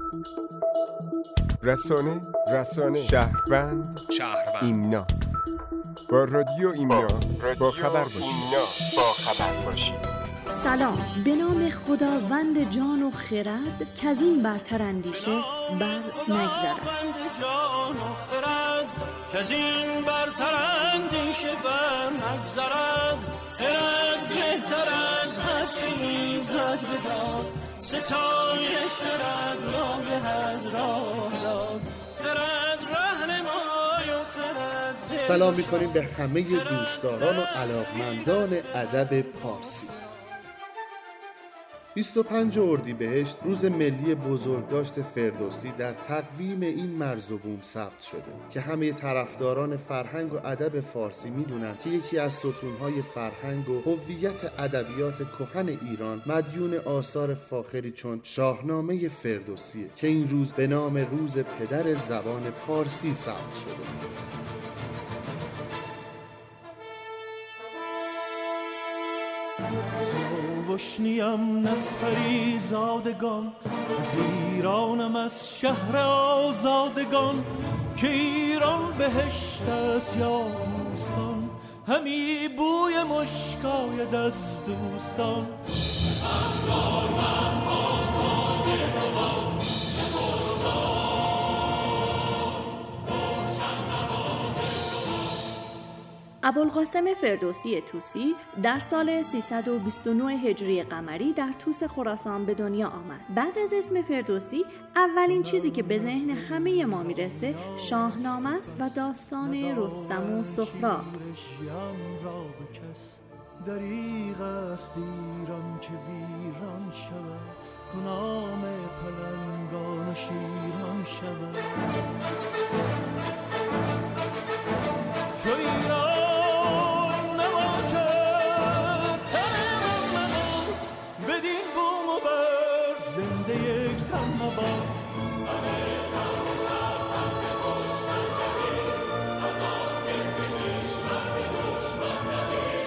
رسانه شهروند ایمنا. با رادیو ایمنا با خبر باشید. سلام، به نام خداوند جان و خرد که از این برتر اندیشه بر نگذرد. خرد بهتر از هر چیزت بداد، ستایش خرد راه از راه داد، خرد راهنمای و خرد. سلام می‌کنیم به همه دوستداران و علاقمندان ادب پارسی. 25 اردیبهشت روز ملی بزرگداشت فردوسی در تقویم این مرز و بوم ثبت شده که همه طرفداران فرهنگ و ادب فارسی میدونن که یکی از ستونهای فرهنگ و هویت ادبیات کهن ایران مدیون آثار فاخری چون شاهنامه فردوسیه که این روز به نام روز پدر زبان پارسی ثبت شده. وشنیم نسپری زادگان، از ایرانم از شهر آزادگان، که ایران بهشت است یا بوستان، همی بوی مشکاید از دوستان. ابوالقاسم فردوسی طوسی در سال 329 هجری قمری در طوس خراسان به دنیا آمد. بعد از اسم فردوسی اولین چیزی که به ذهن همه ما میرسه شاهنامه است و داستان رستم و سهراب. دریغ است ایران که ویران شود، کنام پلنگان شیران شود. چو ایران نباشد تن من، بدین بوم و بر زنده یک تن مباد. همه سر و سر تن به دشمن نهی، از آن مهد کشور به دشمن نهی.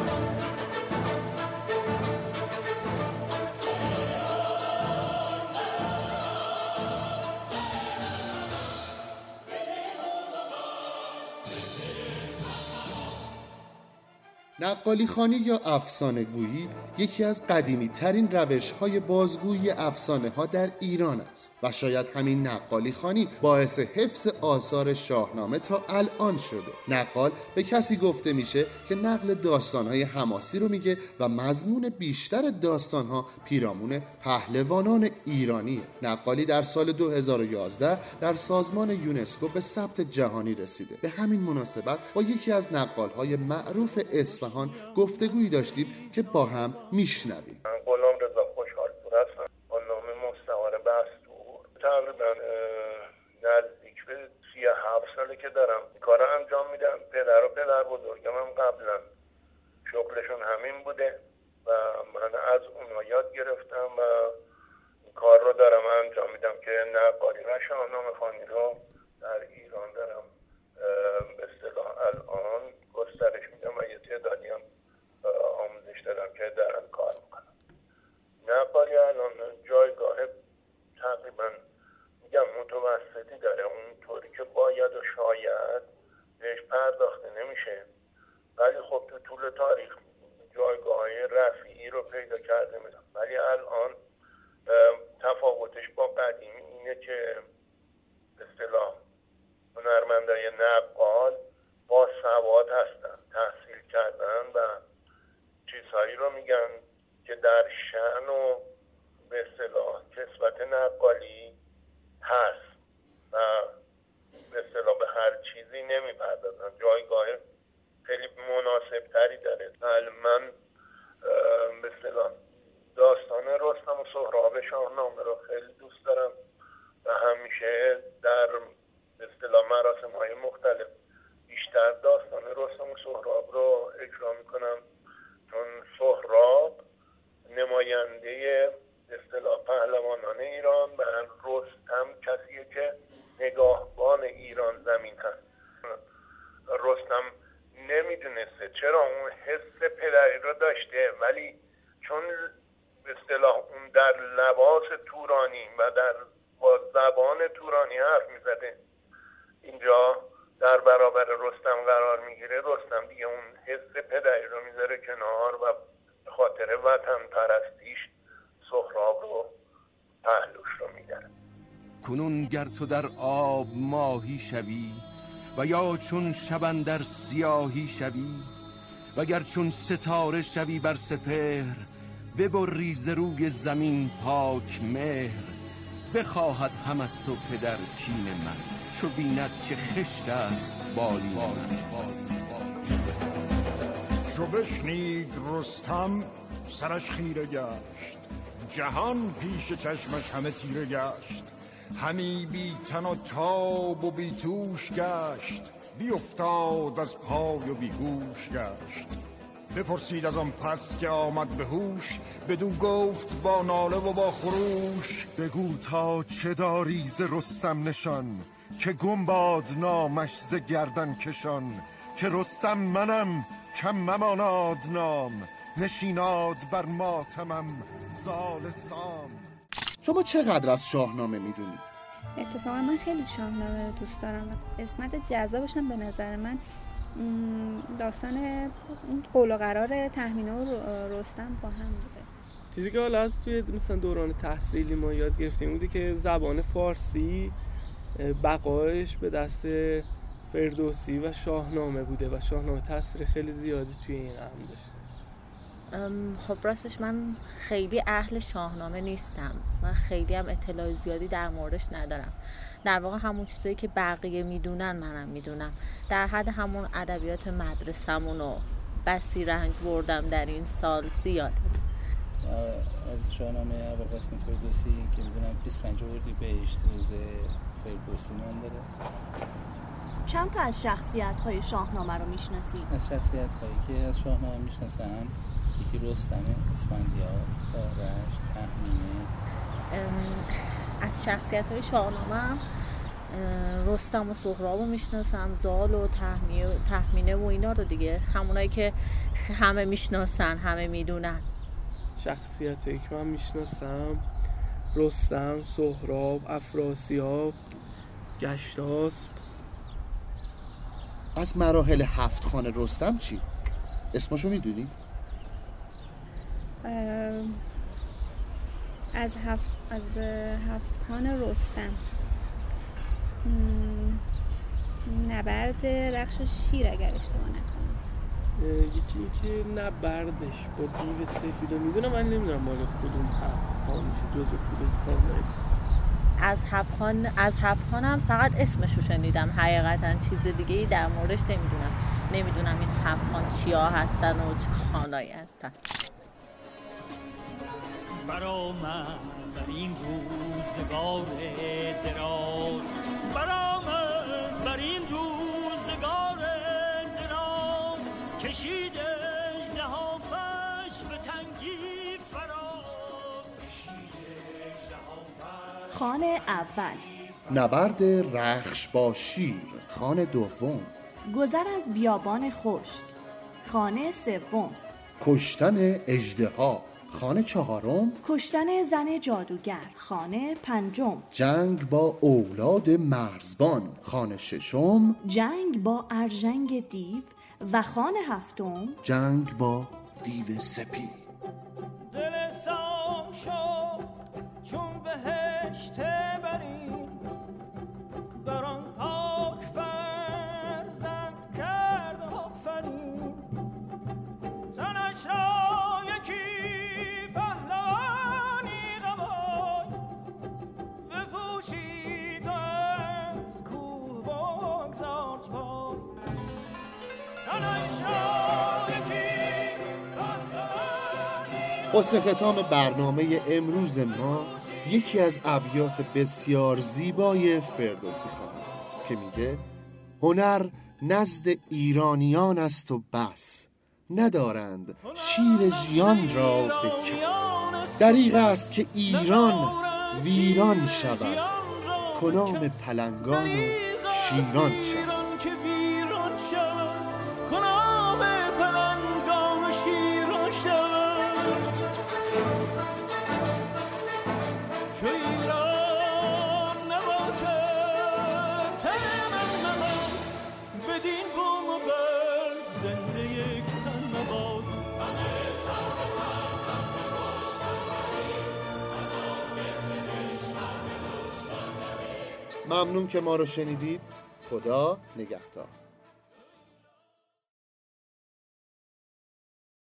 نقالی خوانی یا افسانه گویی یکی از قدیمی ترین روش های بازگویی افسانه ها در ایران است و شاید همین نقالی خوانی باعث حفظ آثار شاهنامه تا الان شده. نقال به کسی گفته میشه که نقل داستان های حماسی رو میگه و مضمون بیشتر داستان ها پیرامون پهلوانان ایرانیه. نقالی در سال 2011 در سازمان یونسکو به ثبت جهانی رسیده. به همین مناسبت با یکی از نقال های معروف اصفهان گفتگویی داشتیم که با هم میشنویم. من غلام رضا خوشحالپور هستم با نام مستعار بستور. تقریبا نزدیک به 37 ساله که دارم کار انجام میدم. پدر و پدر بزرگم هم قبلا شغلشون همین بوده و من از اونها یاد گرفتم و کار رو دارم انجام میدم که نقالی و شاهنامه خوانی رو در ایران دارم به اصطلاح الان گسترش میدم و یه تعدادی هم آموزش دادم که دارن کار میکنم. نقالی الان جایگاه تقریبا میگم متوسطی داره، اونطوری که باید و شاید بهش پرداخته نمیشه، ولی خب تو طول تاریخ جایگاه‌های رفیعی رو پیدا کرده میدم. ولی الان تفاوتش با قدیمی اینه که به اصطلاح هنرمندای نقال با سواد هستن، تحصیل کردن و چیزهایی رو میگن که در شأن و به اصطلاح کسوت نقالی هست و به اصطلاح به هر چیزی نمیپردازن، جایگاه خیلی مناسب تری داره. من به اصطلاح داستان رستم و سهراب شاهنامه رو خیلی دوست دارم و همیشه در به اصطلاح مراسم‌های مختلف بیشتر داستان رستم و سهراب رو اجرا میکنم، چون سهراب نماینده به اصطلاح پهلوانان ایران و رستم کسیه که نگاهبان ایران زمین هست. رستم نمیدونسته چرا اون حس پدری رو داشته، ولی چون به اصطلاح اون در لباس تورانی و در با زبان تورانی حرف میزده اینجا در برابر رستم قرار میگیره. رستم دیگه اون حس پدری رو میذاره کنار و به خاطر وطن پرستیش سهراب رو پهلوش رو میداره. کنون گر تو در آب ماهی شوی و یا چون شبن در سیاهی شوی و گر چون ستاره شوی بر سپهر ببری ز روی زمین پاک مهر بخواهد هم از تو پدر کین من چو بیند که خشت است بالی من. چو بشنید رستم سرش خیره گشت جهان پیش چشمش همه تیره گشت همی بی تن و تاب و بی توش گشت بی افتاد از پای و بی گوش گشت بپرسید از آن پس که آمد به هوش بدو گفت با ناله و با خروش بگو تا چه داری ز رستم نشان که گم باد نامش ز گردن کشان که رستم منم کم مماناد نام نشیناد بر ماتمم زال سام. شما چقدر از شاهنامه میدونید؟ اتفاقا من خیلی شاهنامه رو دوست دارم و قسمت جذابش هم به نظر من داستان اون قول و قرار تهمینه و رستم با هم بوده. چیزی که حالا توی مثلا دوران تحصیلی ما یاد گرفتیم بوده که زبان فارسی بقایش به دست فردوسی و شاهنامه بوده و شاهنامه تاثیر خیلی زیادی توی این قوم داشته. خب راستش من خیلی اهل شاهنامه نیستم و خیلی هم اطلاع زیادی در موردش ندارم. در واقع همون چیزایی که بقیه میدونن منم میدونم. در حد همون ادبیات مدرسه‌مونو بسی رنج بردم در این سال زیاد. از شاهنامه ابوالقاسم فردوسی که میدونم 25 اردیبهشت روز فردوسی نام داره. چند تا از شخصیت‌های شاهنامه رو میشناسی؟ از شخصیت‌هایی که از شاهنامه میشناسم یکی رستمه، اسفندیار، آرش، تهمینه. از شخصیت‌های شاهنامه رستم و سهراب رو میشناسم، زال و تهمینه و اینا رو دیگه، همونایی که همه میشناسن، همه میدونن. شخصیت‌هایی که من میشناسم رستم، سهراب، افراسیاب، گشتاسب. از مراحل 7 خان رستم چی؟ اسمشو میدونی؟ از هفت خان رستم نبرد رخش شیر اگر اشتباه نکنم. یکی که نبردش با دیو سفید رو میدونم، من نمیدونم مال کدوم 7 خان میشه، جزو کدوم خانه. از هفت خانم فقط اسمشو شنیدم، حقیقتا چیز دیگه ای در موردش نمیدونم این 7 خان چیا هستن و چه خانایی هستن. برآمد در این روزگار دراز، برآمد بر این روزگار دراز، کشید اژدهافش به تنگی فراز، خان اول نبرد رخش با شیر. خان دوم گذر از بیابان خشک. خان سوم کشتن اژدها. خان چهارم کشتن زن جادوگر. خان پنجم جنگ با اولاد مرزبان. خان ششم جنگ با ارژنگ دیو. و خان هفتم جنگ با دیو سپید. دل سام شد چون بهشت برین، بر آن پاک فرزند کرد آفرین، تنش را یکی پهلوانی قبای، بپوشید و از کوه بگذارد پای، تنش را یکی حسن ختام برنامه امروز ما یکی از ابیات بسیار زیبای فردوسی خواهد که میگه هنر نزد ایرانیان است و بس، ندارند شیر ژیان را به کس. دریغ است که ایران ویران شود، کلام پلنگان و شیران شود. چو ایران و بر زنده یک تن نباد. همه سر به سر تن به کشتن بریم، از آن بهترش همه کشتن بریم. ممنون که ما رو شنیدید. خدا نگهدار.